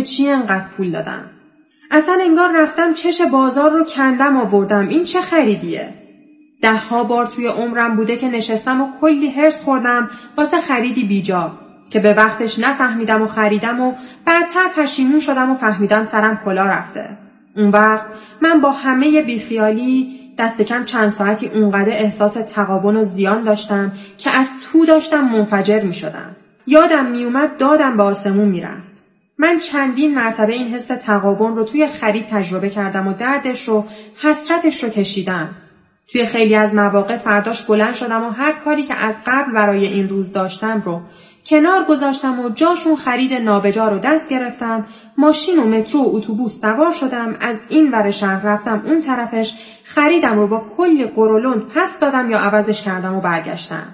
چی انقدر پول دادم؟ اصلا انگار رفتم چش بازار رو کندم آوردم. این چه خریدیه؟ 10 بار توی عمرم بوده که نشستم و کلی هرس خوردم واسه خریدی بیجا که به وقتش نفهمیدم و خریدم و بعدتر پشیمون شدم و فهمیدم سرم کلا رفته. اون وقت من با همه بیخیالی دست کم چند ساعتی اونقدر احساس تقابن و زیان داشتم که از تو داشتم منفجر می شدم. یادم می اومد دادم به آسمون می رفت. من چندین مرتبه این حس تقابن رو توی خرید تجربه کردم و دردش رو، حسرتش رو کشیدم. توی خیلی از مواقع فرداش بلند شدم و هر کاری که از قبل برای این روز داشتم رو کنار گذاشتم و جاشون خرید نابجا رو دست گرفتم، ماشین و مترو و اتوبوس سوار شدم، از این ور شهر رفتم اون طرفش، خریدم رو با کلی قرولند پس دادم یا عوضش کردم و برگشتم.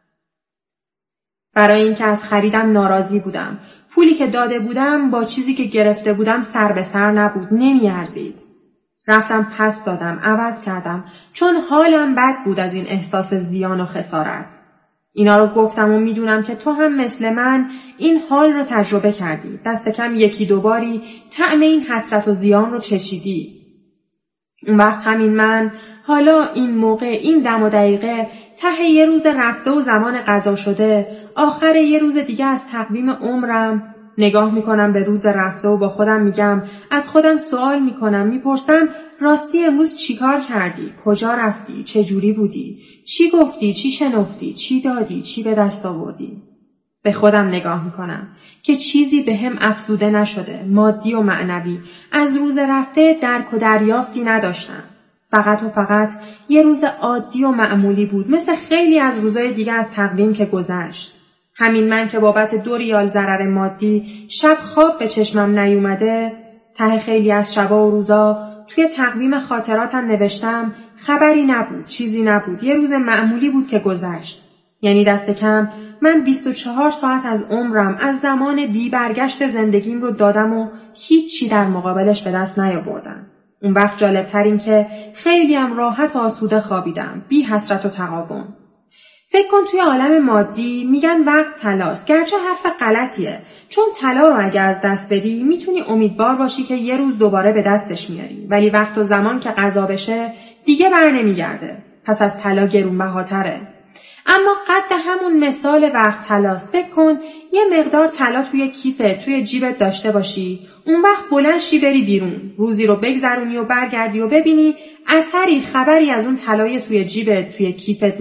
برای اینکه از خریدم ناراضی بودم. پولی که داده بودم با چیزی که گرفته بودم سر به سر نبود، نمیارزید. رفتم پس دادم، عوض کردم، چون حالم بد بود از این احساس زیان و خسارت. اینا رو گفتم و میدونم که تو هم مثل من این حال رو تجربه کردی. دست کم 1-2 باری طعم این حسرت و زیان رو چشیدی. اون وقت همین من، حالا این موقع، این دم و دقیقه، ته یه روز رفته و زمان قضا شده، آخر یه روز دیگه از تقویم عمرم، نگاه میکنم به روز رفته و با خودم میگم، از خودم سوال میکنم، میپرسم راستی امروز چی کار کردی؟ کجا رفتی؟ چه جوری بودی؟ چی گفتی؟ چی شنفتی؟ چی دادی؟ چی به دست آوردی؟ به خودم نگاه میکنم که چیزی به هم افزوده نشده، مادی و معنوی. از روز رفته درک و دریافتی نداشتم. فقط و فقط یه روز عادی و معمولی بود، مثل خیلی از روزای دیگه از تقویم که گذشت. همین من که بابت 2 ریال ضرر مادی شب خواب به چشمم نیومده، ته خیلی از شبا و روزا توی تقویم خاطراتم نوشتم خبری نبود، چیزی نبود، یه روز معمولی بود که گذشت. یعنی دست کم من 24 ساعت از عمرم، از زمان بی برگشت زندگیم رو دادم و هیچی در مقابلش به دست نیاوردم. اون وقت جالبتر این که خیلی هم راحت و آسوده خوابیدم، بی حسرت و تقابن. فکر کن توی عالم مادی میگن وقت طلاست، گرچه حرف غلطیه، چون طلا رو اگه از دست بدی میتونی امیدوار باشی که یه روز دوباره به دستش میاری، ولی وقت و زمان که قضا بشه دیگه بر نمیگرده، پس از طلا گرونبهاتره. اما قد همون مثال وقت طلاست. فکر کن یه مقدار طلا توی کیفت، توی جیبت داشته باشی، اون وقت بلند شی بری بیرون، روزی رو بگذرونی و برگردی و ببینی اثری، خبری از اون طلای توی جیبت، توی کیفت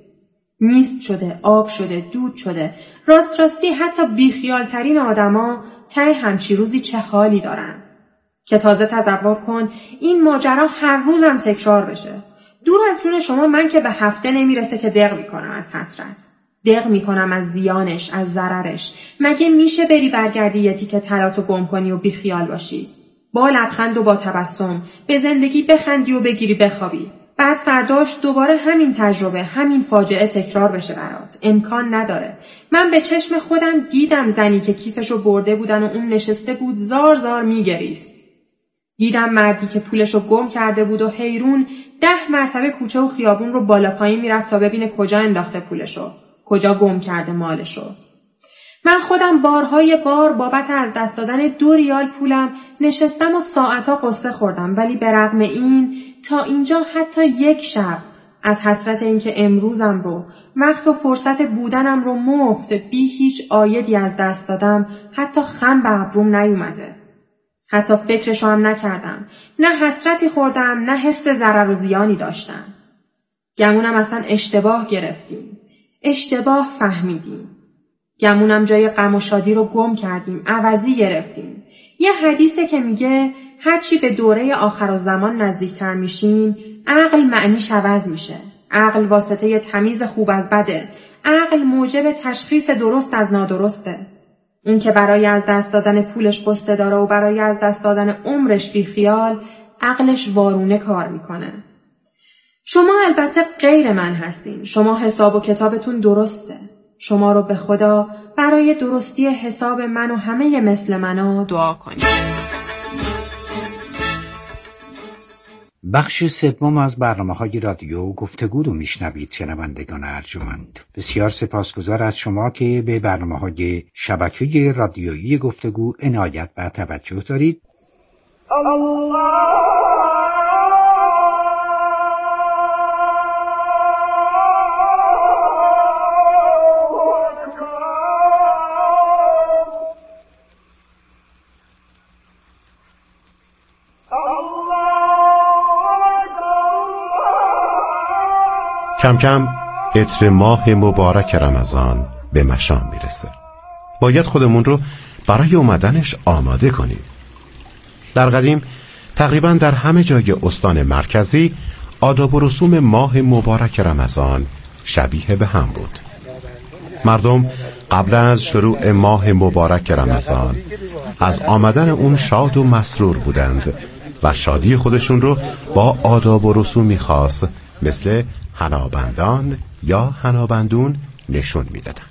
نیست شده، آب شده، دود شده. راستی حتی بیخیالترین آدما ته همچی روزی چه حالی دارن که تازه تصور کن این ماجرا هر روزم تکرار بشه. دور از جون شما من که به هفته نمیرسه که دق میکنم از حسرت، دق میکنم از زیانش، از ضررش. مگه میشه بری برگردی یه تیکه طلاتو گم کنی و بیخیال باشی؟ با لبخند و با تبسم به زندگی بخندی و بگیری بخوابی، بعد فرداش دوباره همین تجربه، همین فاجعه تکرار بشه برات. امکان نداره. من به چشم خودم دیدم زنی که کیفشو برده بودن و اون نشسته بود زار زار میگریست. دیدم مردی که پولشو گم کرده بود و حیرون 10 مرتبه کوچه و خیابون رو بالا پایین میرفت تا ببینه کجا انداخته پولشو، کجا گم کرده مالشو. من خودم بارهای بار بابت از دست دادن 2 ریال پولم نشستم و ساعتا قصه خوردم، ولی به رغم این تا اینجا حتی یک شب از حسرت اینکه امروزم رو، وقت و فرصت بودنم رو مفت بی هیچ عایدی از دست دادم، حتی خم به ابروم نیومده. حتی فکرشو هم نکردم. نه حسرتی خوردم، نه حس ضرر و زیانی داشتم. گمونم اصلا اشتباه گرفتیم. اشتباه فهمیدیم. گمونم جای غم و شادی رو گم کردیم، عوضی گرفتیم. یه حدیثه که میگه هرچی به دوره آخرالزمان نزدیکتر میشیم، عقل معنیش عوض میشه. عقل واسطه تمیز خوب از بده. عقل موجب تشخیص درست از نادرسته. اون که برای از دست دادن پولش قصه داره و برای از دست دادن عمرش بیخیال، عقلش وارونه کار میکنه. شما البته غیر من هستین. شما حساب و کتابتون درسته. شما رو به خدا برای درستی حساب من و همه مثل منا دعا کنید. بخش سوم از برنامه‌های رادیو گفتگو رو میشنوید شنوندگان ارجمند. بسیار سپاسگزار از شما که به برنامه‌های شبکه رادیویی گفتگو عنایت و توجه دارید. کم کم عطر ماه مبارک رمضان به مشام میرسه. باید خودمون رو برای اومدنش آماده کنیم. در قدیم تقریبا در همه جای استان مرکزی آداب و رسوم ماه مبارک رمضان شبیه به هم بود. مردم قبل از شروع ماه مبارک رمضان از آمدن اون شاد و مسرور بودند و شادی خودشون رو با آداب و رسومی خاص مثل حنابندان یا حنابندون نشون میدادن.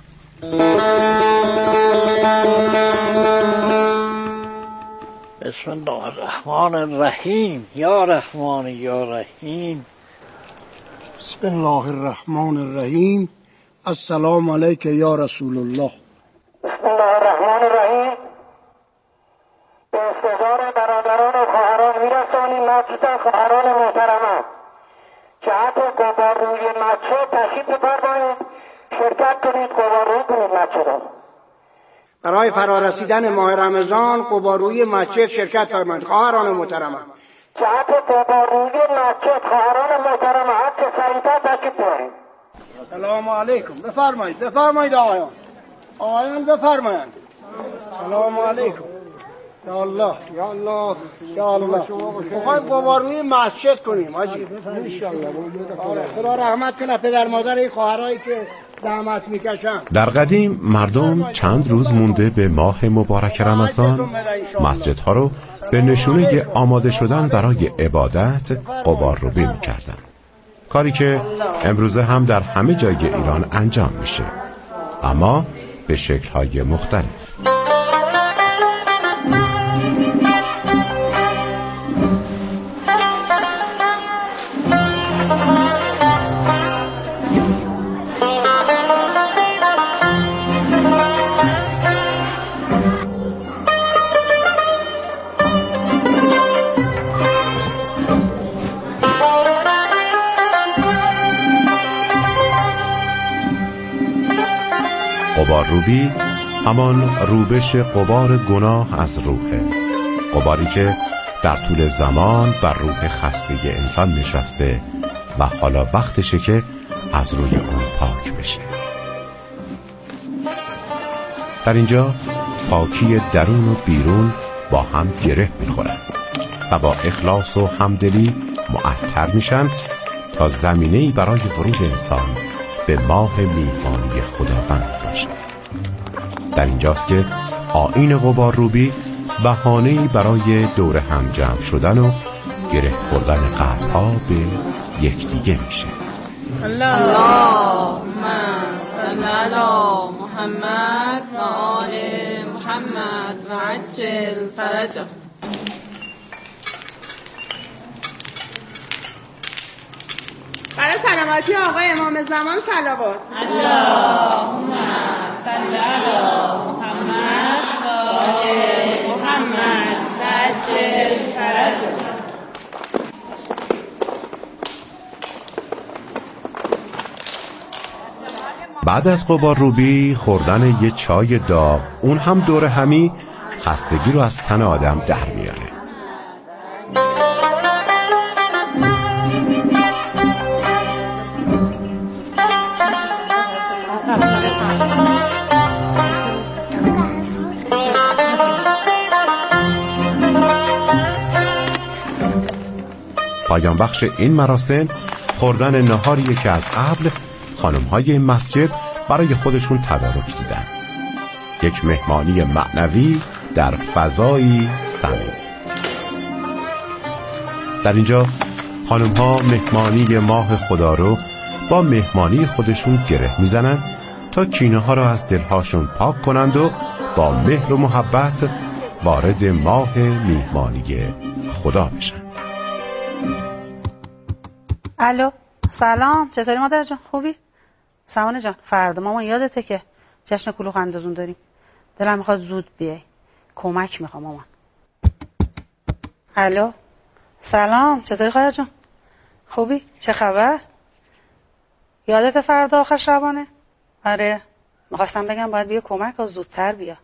بسم الله الرحمن الرحیم. یا رحمان یا رحیم. بسم الله الرحمن الرحیم. السلام علیک یا رسول الله. بسم الله الرحمن الرحیم. به استحضار برادران و خواهران میرسانیم، مخصوصا خواهران محترمه جهت قباروی مچه تشریف بفرمایید، شرکت کنید، قبارویی کنید مچه را. برای فرارسیدن ماه رمضان قباروی مچه شرکت فرمایید خواهران محترمه. جهت قباروی مچه خواهران محترمه هر چه سریعتر تشریف بیارید. سلام علیکم. بفرمایید آقایان بفرمایید. سلام علیکم. یا الله یا الله یا الله. میخوایم قباروی مسجد کنیم حاجی انشالله. خدا رحمت کنه پدر مادر این خواهرایی که زحمت میکشن. در قدیم مردم چند روز مونده به ماه مبارک رمضان مسجدها رو به نشونه آماده شدن برای عبادت قبارویی میکردن، کاری که امروزه هم در همه جای ایران انجام میشه، اما به شکل‌های مختلف. قبارروبی همان روبش غبار گناه از روحه، غباری که در طول زمان بر روح خسته انسان نشسته و حالا وقتشه که از روی اون پاک بشه. در اینجا پاکی درون و بیرون با هم گره میخورن و با اخلاص و همدلی معطر میشن تا زمینه‌ای برای ورود انسان به ماه میهمانی خداوند باشه. در اینجاست که آیین قبارروبی بهانه‌ای برای دور هم جمع شدن و گره خوردن قلب‌ها به یکدیگه میشه. اللهم صل علی محمد و آل محمد و عجل فرجه. برای سلامتی آقای امام زمان صلوات. اللهم صل علی محمد و آل محمد و عجل فرجه. بعد از قبارروبی خوردن یه چای داغ، اون هم دور همی، خستگی رو از تن آدم در میاره. پایان بخش این مراسم خوردن نهاریه که از قبل خانم‌های مسجد برای خودشون تدارک دیدن. یک مهمانی معنوی در فضایی صمیمی. در اینجا خانم‌ها مهمانی ماه خدا رو با مهمانی خودشون گره میزنن تا کینه‌ها رو از دلهاشون پاک کنند و با مهر و محبت وارد ماه میهمانی خدا بشن. الو سلام، چطوری مادر جان؟ خوبی؟ سمانه جان فردا مامان یادته که جشن کلوخ اندازون داریم، دلم میخواد زود بیای، کمک میخوام مامان. الو سلام، چطوری خواهر جان؟ خوبی؟ چه خبر؟ یادت فردا آخر شبانه؟ آره میخواستم بگم باید بیا کمک و زودتر بیا.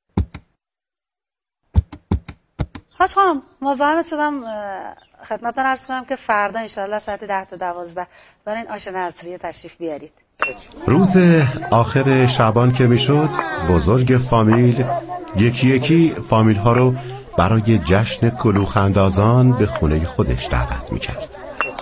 حاج خانم مزاحمت شدم خدمتتون عرض کنم که فردا انشالله ساعت 10 تا 12 برای این آشنا عطریه تشریف بیارید. روز آخر شعبان که میشد بزرگ فامیل یکی یکی فامیل ها رو برای جشن کلوخ اندازان به خونه خودش دعوت میکرد.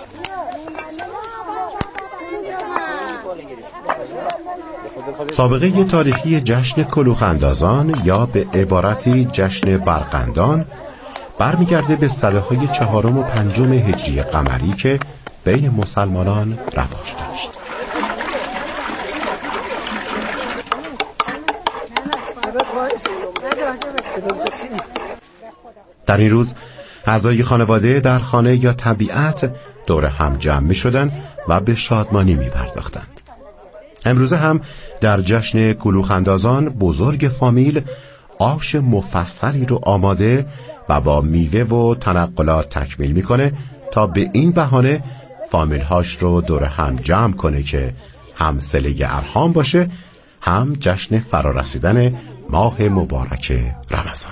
سابقه تاریخی جشن کلوخ اندازان یا به عبارتی جشن برقندان برمیگرده به سده‌های 4 و 5 هجری قمری که بین مسلمانان رواج داشت. در این روز اعضای خانواده در خانه یا طبیعت دور هم جمع می شدن و به شادمانی می پرداختند. امروزه هم در جشن کلوخ اندازان بزرگ فامیل آش مفصلی رو آماده و با میوه و تنقلات تکمیل میکنه تا به این بهانه فامیل هاش رو دور هم جمع کنه که هم صله ارحام باشه هم جشن فرارسیدن ماه مبارک رمضان.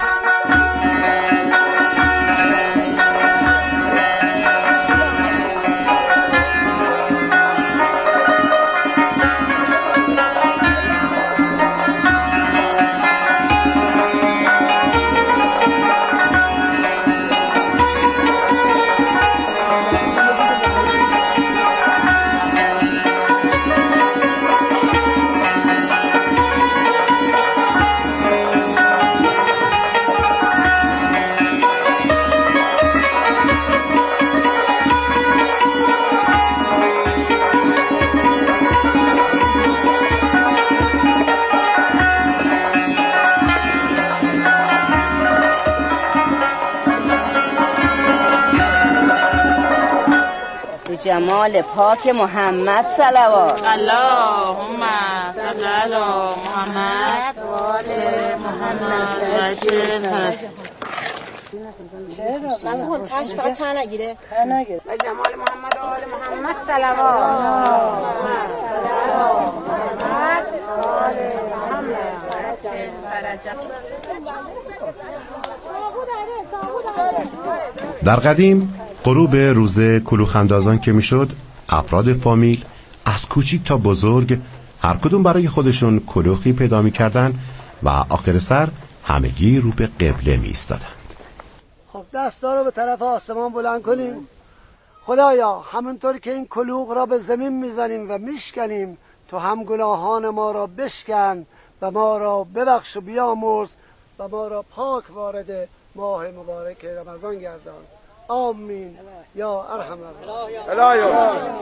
جمال پاک محمد صلوات. اللهم صل علی محمد و آل محمد. من تاش فقط تا نگیره. و جمال محمد و آل محمد صلوات. در قدیم غروب روز کلوخ اندازان که میشد افراد فامیل از کوچیک تا بزرگ هر کدوم برای خودشون کلوخی پیدا میکردن و آخر سر همگی رو به قبله می ایستادند. خب دستا رو به طرف آسمان بلند کنیم. خدایا همونطور که این کلوخ را به زمین میزنیم و میشکنیم تو هم گناهان ما را بشکن و ما را ببخش و بیامرز و ما را پاک وارد ماه مبارک رمضان گردان. آمین یا ارحم الراحمین.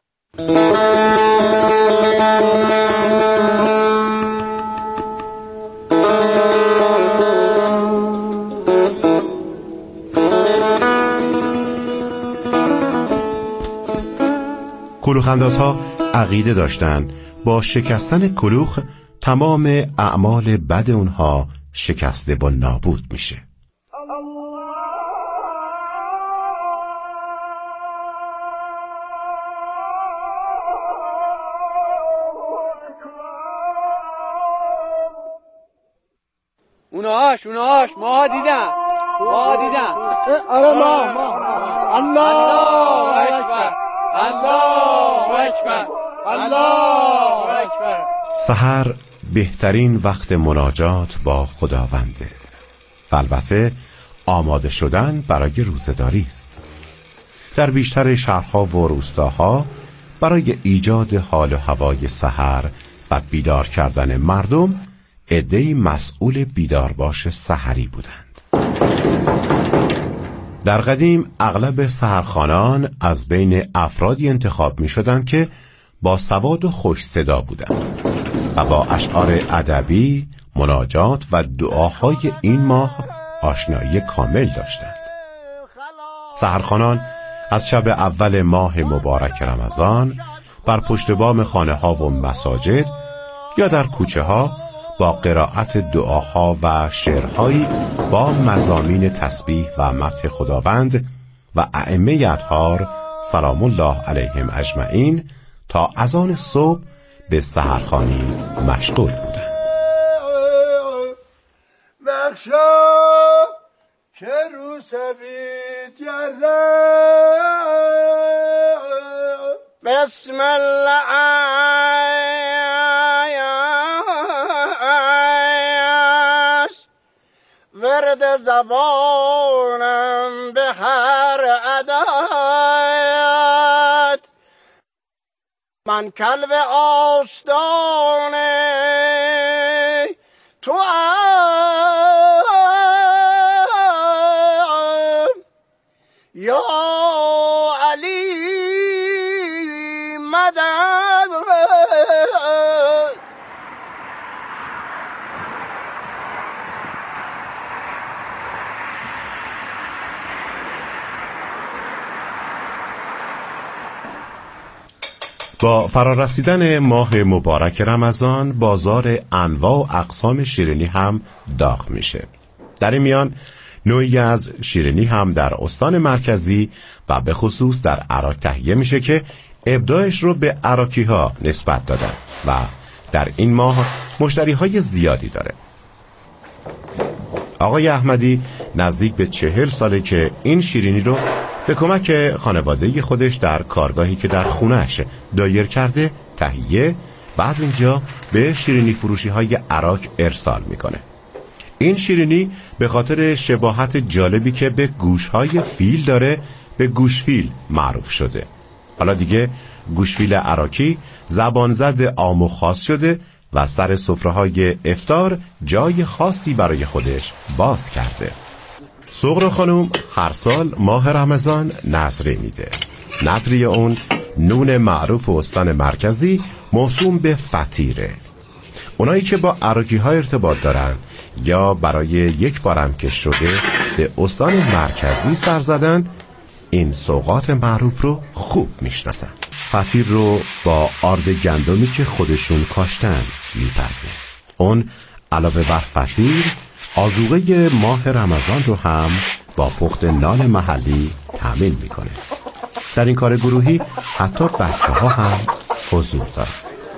کلوخ اندازها عقیده داشتند با شکستن کلوخ تمام اعمال بد اونها شکسته و نابود میشه. اونهاش ماها دیدم آره ما الله اکبر الله اکبر الله اکبر. سحر بهترین وقت مناجات با خداونده و البته آماده شدن برای روزه‌داری است. در بیشتر شهرها و روستاها برای ایجاد حال و هوای سحر و بیدار کردن مردم عده‌ای مسئول بیدارباش سحری بودند. در قدیم اغلب سحرخوانان از بین افرادی انتخاب می شدند که با سواد و خوش صدا بودند و با اشعار ادبی، مناجات و دعاهای این ماه آشنایی کامل داشتند. سحرخوانان از شب اول ماه مبارک رمضان بر پشت بام خانه ها و مساجد یا در کوچه ها با قرائت دعاها و شعرهایی با مضامین تسبیح و مدح خداوند و ائمه اطهار سلام الله علیهم اجمعین تا اذان صبح به سحرخوانی مشغول بودند. بخشا که رو سبید گردد بسم الله ورد زبانم به هر عدد من کلب آستانه تو یا علی مدد. با فرارسیدن ماه مبارک رمضان بازار انواع و اقسام شیرینی هم داغ میشه. در این میان نوعی از شیرینی هم در استان مرکزی و به خصوص در عراق تهیه میشه که ابداعش رو به عراقی ها نسبت دادن و در این ماه مشتری های زیادی داره. آقای احمدی نزدیک به 40 ساله که این شیرینی رو به کمک خانواده خودش در کارگاهی که در خونه‌اش دایر کرده تهیه و از اینجا به شیرینی فروشی های عراق ارسال میکنه. این شیرینی به خاطر شباهت جالبی که به گوشهای فیل داره به گوشفیل معروف شده. حالا دیگه گوشفیل عراقی زبان زد عام و خاص شده و سر سفره‌های افطار جای خاصی برای خودش باز کرده. صغرا خانم هر سال ماه رمضان نظری میده. نظری اون نون معروف استان مرکزی موسوم به فطیره. اونایی که با عراقی ها ارتباط دارن یا برای یک بارم که شده به استان مرکزی سر زدن این سوغات معروف رو خوب میشناسن. فطیر رو با آرد گندمی که خودشون کاشتن میپزه. اون علاوه بر فطیر آذوقه ماه رمضان رو هم با پخت نان محلی تامین میکنه. در این کار گروهی حتی بچه ها هم حضور دارن.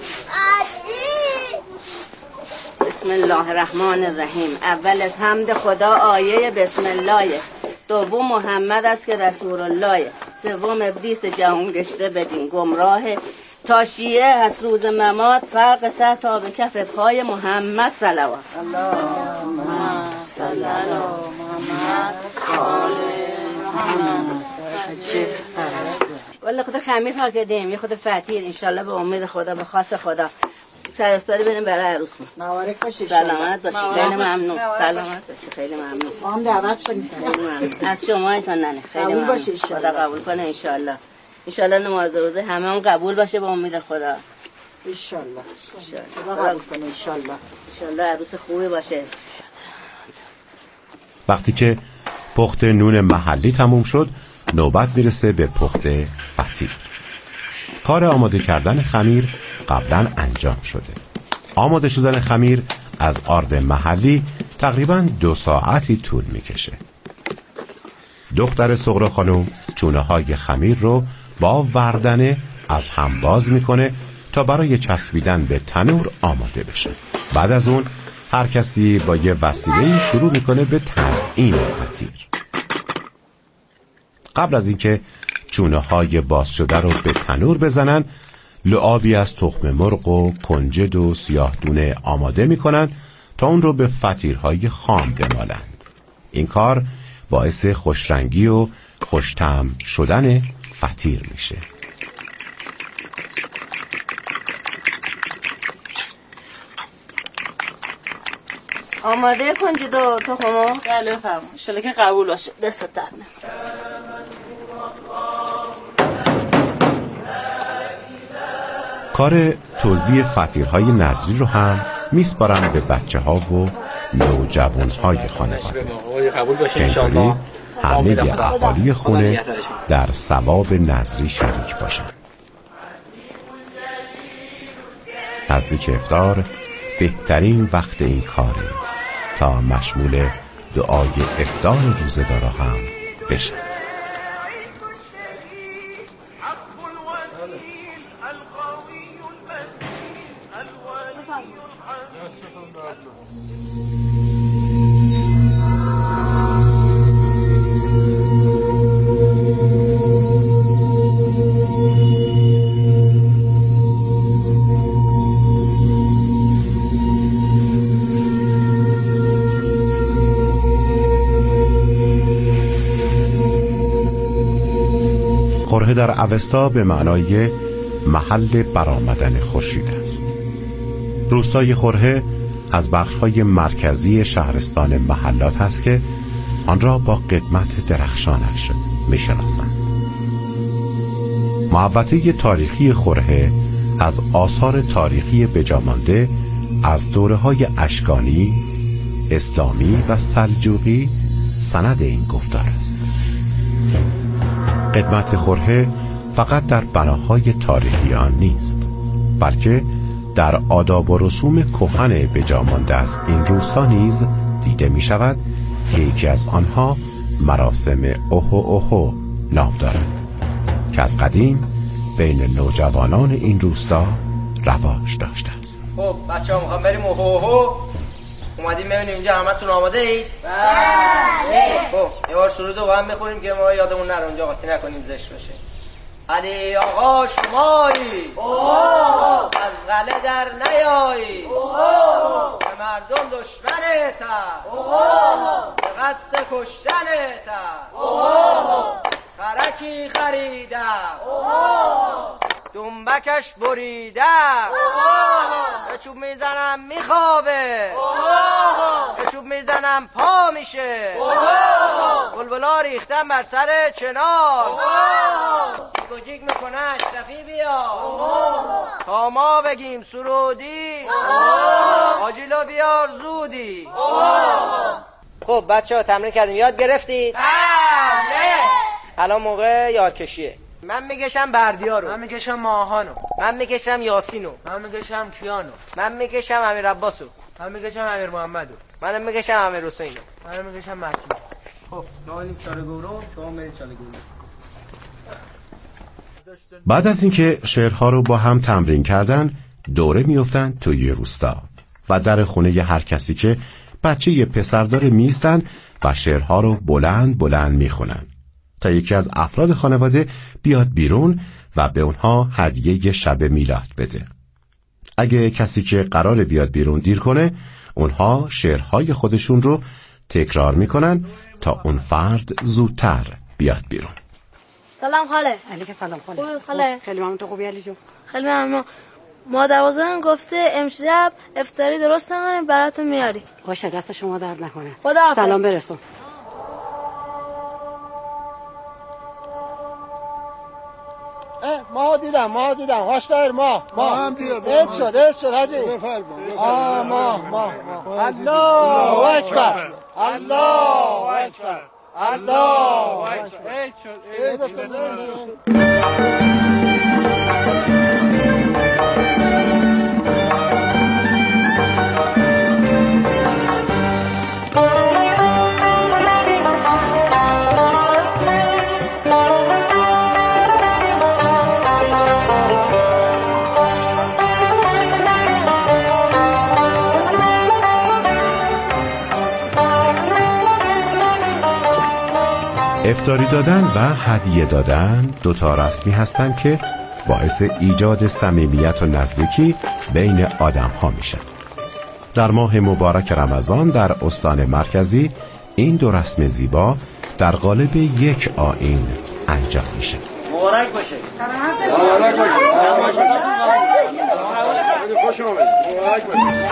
بسم الله الرحمن الرحیم. اول از حمد خدا آیه بسم الله، دوم محمد است که رسول الله، سوم ابلیس جهان گشته بدین گمراه، تا شیعه هست روز ممات فرق سر تا به کف پای محمد صلوات. اللهم صل علی محمد آل محمد. والله خود خمیر ها کردیم، یه خود فطیر انشالله به امید خدا به خاص خدا سر افطاری بریم برای عروسمون. مبارک باشی. سلامت باشی. خیلی ممنون. سلامت باشی. خیلی ممنون. ما هم دعوت شدیم. از شما ایتون ننه. خیلی ممنون. خدا قبول کنه انشالله. انشالله نماز روزه همه هم قبول باشه با امید خدا. انشالله. خدا قبول کنه انشالله. انشالله عروس خوبی باشه. وقتی که پخت نون محلی تموم شد نوبت میرسه به پخت فطیر. کار آماده کردن خمیر قبلا انجام شده. آماده شدن خمیر از آرد محلی تقریبا 2 ساعتی طول میکشه. دختر صغرا خانم چونه های خمیر رو با وردنه از هم باز میکنه تا برای چسبیدن به تنور آماده بشه. بعد از اون هر کسی با یه وسیله شروع میکنه به تزیین فطیر. قبل از اینکه چونه های باز شده رو به تنور بزنن لعابی از تخم مرغ و کنجد و سیاه دونه آماده میکنن تا اون رو به فطیرهای خام بمالند. این کار باعث خوشرنگی و خوش‌طعم شدن فطیر میشه. آماده کنجد و تخمو؟ بله بفرمایید. ان شاءالله که قبول باشه. دستت درد نکنه. کار توزیع فطیرهای نظری رو هم میسپارن به بچه ها و نوجوان های خانواده. قبول باشه انشاءالله. همه اهالی خونه در ثواب نذری شریک باشند. نزدیک افطار بهترین وقت این کاره تا مشمول دعای افطار روزه‌دارا هم بشه. خرهه در اوستا به معنای محل برآمدن خورشید است. روستای خرهه از بخش‌های مرکزی شهرستان محلات است که آن را با قدمت درخشانش می‌شناسند. محوطه تاریخی خرهه از آثار تاریخی بجامانده از دوره‌های اشکانی، اسلامی و سلجوقی سند این گفتار است. قدمت خرهه فقط در بناهای تاریخی آن نیست، بلکه در آداب و رسوم کهن بجامانده از این روستا نیز دیده می شود که یکی از آنها مراسم اوهو نام دارد که از قدیم بین نوجوانان این روستا رواج داشته است. خب بچه‌ها میخوام بریم اوهو. اومدیم ببینیم اینجا همتون آماده اید؟ بله. خب یه بار سرود رو با هم بخونیم که ما یادمون نره اونجا قاطی نکنیم زشت بشه. علی آقا شمایی از غله در نیایی به مردم دشمنتا به قصد کشتنتا خرکی خریدم دنبکش بریدم به چوب میزنم میخوابه به چوب میزنم پا میشه بلبلا ریختم بر سر چنار گوجیک میکنه اشرفی بیا تا ما بگیم سرودی آجیلو بیار زودی. خب بچه ها تمرین کردیم، یاد گرفتید؟ الان موقع یارکشیه. من میکشم بردیارو، من میکشم ماهانو، من میکشم یاسینو، من میکشم کیانو، من میکشم امیر عباسو، من میکشم امیر محمدو، منم میکشم امیر حسینو، منم میکشم متینو. خب نالی چاله گورو شما برید چاله گورو. بعد از اینکه شعرها رو با هم تمرین کردن دوره میافتن توی روستا و در خونه هر کسی که بچه یه پسر داره میستن و شعرها رو بلند بلند میخونن تا یکی از افراد خانواده بیاد بیرون و به اونها هدیه شب میلاد بده. اگه کسی که قرار بیاد بیرون دیر کنه اونها شعرهای خودشون رو تکرار میکنن تا اون فرد زودتر بیاد بیرون. سلام خاله. علیک سلام خاله. خوبی خاله؟ خیلی ممنون. تو خوبی علی جون؟ خیلی ممنون. مادربزرگم گفته امشب افطاری درست نکنیم براتون میاری. باشه دست شما درد نکنه. خداحافظ. سلام برسون. ما دیدم هاشتایر ما هم بیا شد حاجی ما الله اکبر الله اکبر الله اکبر. افطاری دادن و هدیه دادن دوتا رسمی هستند که باعث ایجاد صمیمیت و نزدیکی بین آدم ها میشن. در ماه مبارک رمضان در استان مرکزی این دو رسم زیبا در قالب یک آیین انجام میشه. مبارک باشه. مبارک باشه. خوش آمدید. مبارک باشه.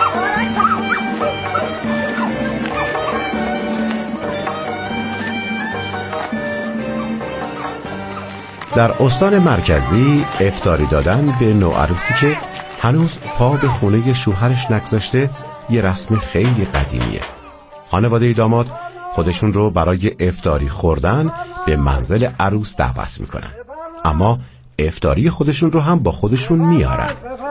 در استان مرکزی افطاری دادن به نوعروسی که هنوز پا به خونه شوهرش نگذاشته یه رسم خیلی قدیمیه. خانواده داماد خودشون رو برای افطاری خوردن به منزل عروس دعوت میکنن، اما افطاری خودشون رو هم با خودشون میارن.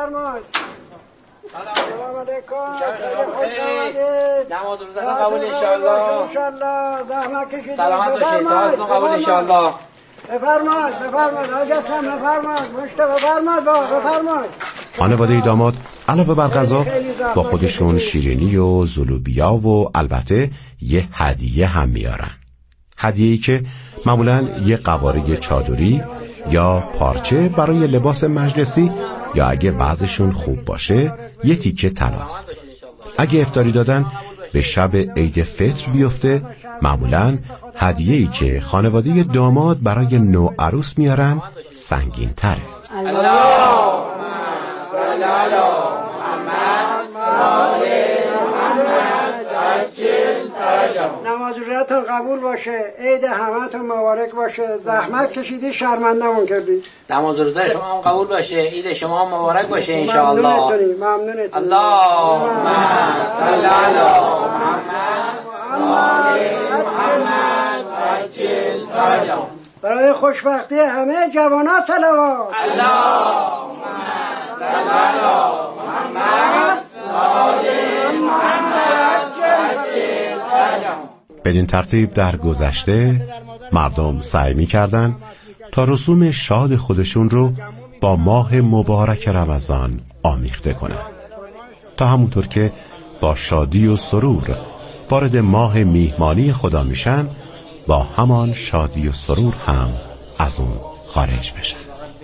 نماز روزتون قبول انشالله. سلامت باشید. دعاتون قبول انشالله. بفرمایید آجستم بفرمایید مشته بفرمایید. خانواده داماد علاوه بر غذا با خودشون شیرینی و زلوبیا و البته یه هدیه هم میارن. هدیه‌ای که معمولاً یه قواره چادری یا پارچه برای لباس مجلسی یا اگه وضعشون خوب باشه یه تیکه طلاست. اگه افطاری دادن به شب عید فطر بیفته، معمولاً هدیه‌ای که خانواده داماد برای نو عروس میارن سنگین تره. نماز روزتون قبول باشه، عید همتون مبارک باشه، زحمت کشیدی شرمندمون کردی. نماز روزه شما هم قبول باشه، عید شما هم مبارک باشه انشاءالله. ممنونتونی. اللهم صل علی محمد عجل فرجهم. برای خوشبختی همه جوانان صلوات. اللهم صل علی محمد عجل فرجهم. بدین ترتیب در گذشته مردم سعی می‌کردند تا رسوم شاد خودشون رو با ماه مبارک رمضان آمیخته کنند، تا همونطور که با شادی و سرور وارد ماه میهمانی خدا میشن، با همان شادی و سرور هم از اون خارج بشن.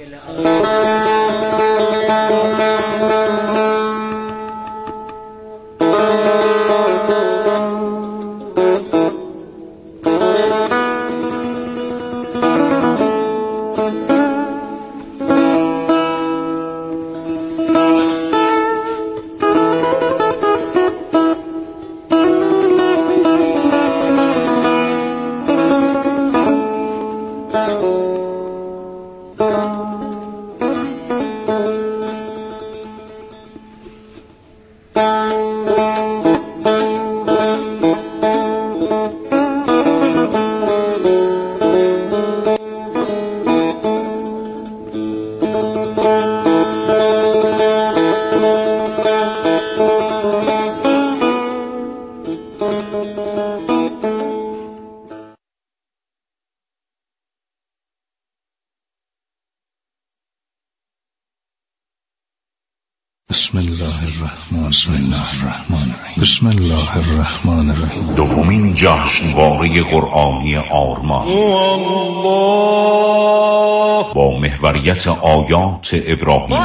بسم الله الرحمن الرحیم. دومین جشنواره قرآنی آرمان با محوریت آیات ابراهیم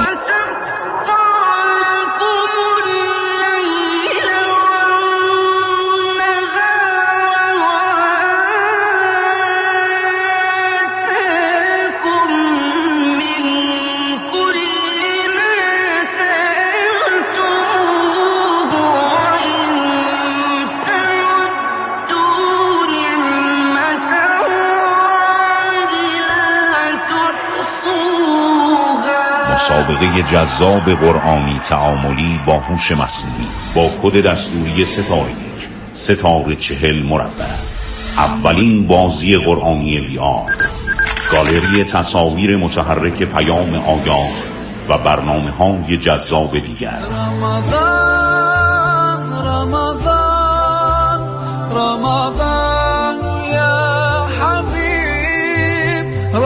مسابقه جذاب قرآنی تعاملی با هوش مصنوعی با کد دستوری ستاره 40 مربع. اولین بازی قرآنی VR، گالری تصاویر متحرک پیام آیات و برنامه‌های جذاب دیگر. رمضان یا حبیب،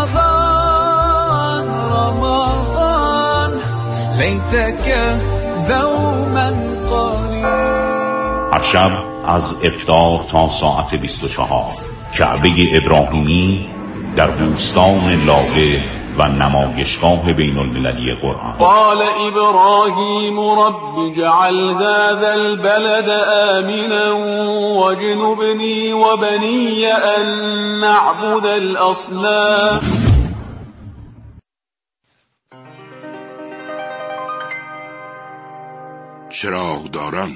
رمضان لیتک دوما قریب. هر شب از افطار تا ساعت 24 کعبه ابراهیمی در بوستان لاله و نمایشگاه بین المللی قرآن. قال ابراهیم رب اجعل هذا البلد آمنا واجنبني وبني ان نعبد الاصنام. چراغ دارم.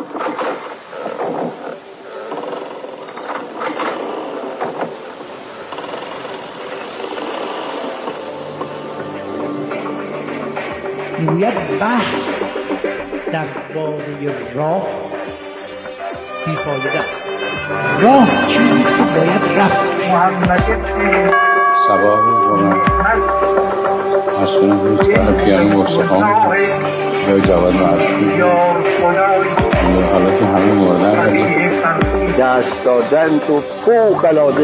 میگوید بحث در باره راه بیفایده است. راه چیزیست که باید رفت. صباح روز از کنم روزگان پیانو مستخان یا جواد معرفی حالا که همه مردن کنیم دست دادن تو فوق العاده